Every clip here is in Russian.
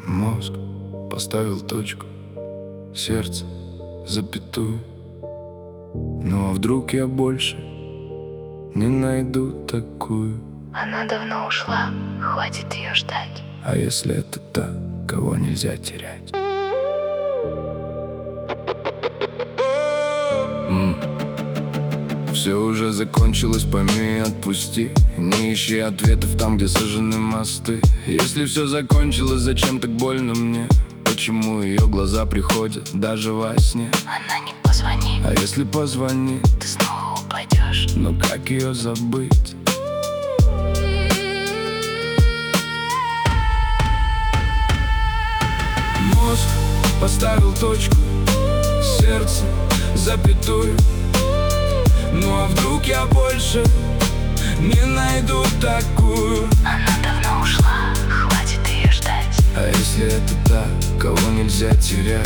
Мозг поставил точку, сердце запятую. Ну а вдруг я больше не найду такую? Она давно ушла, хватит ее ждать. А если это та, кого нельзя терять? Все уже закончилось, пойми и отпусти. Не ищи ответов там, где сожжены мосты. Если все закончилось, зачем так больно мне? Почему ее глаза приходят даже во сне? Она не позвонит, А если позвонит, ты снова упадешь. но как ее забыть? Мозг поставил точку, сердце запятую. Ну а вдруг я больше не найду такую? Она давно ушла, хватит ее ждать. А если это та, кого нельзя терять?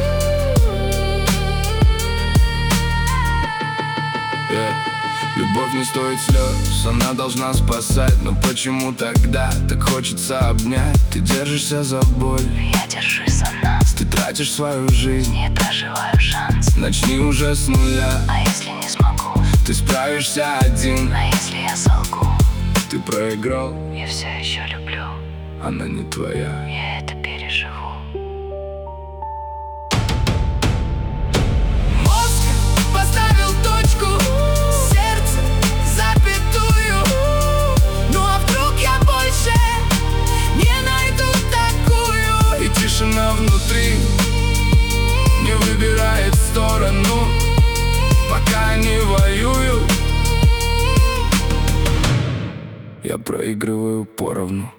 Любовь не стоит слез, она должна спасать. Но почему тогда так хочется обнять? Ты держишься за боль, Я держусь за нас, ты тратишь свою жизнь. не проживаю шанс. Начни уже с нуля, А если не смогу? ты справишься один. А если я солгу? Ты проиграл, Я все еще люблю, она не твоя. я это переживу. Мозг поставил точку, сердце запятую. Ну а вдруг я больше не найду такую? И тишина внутри не выбирает сторону, пока они воюют. Я проигрываю поровну.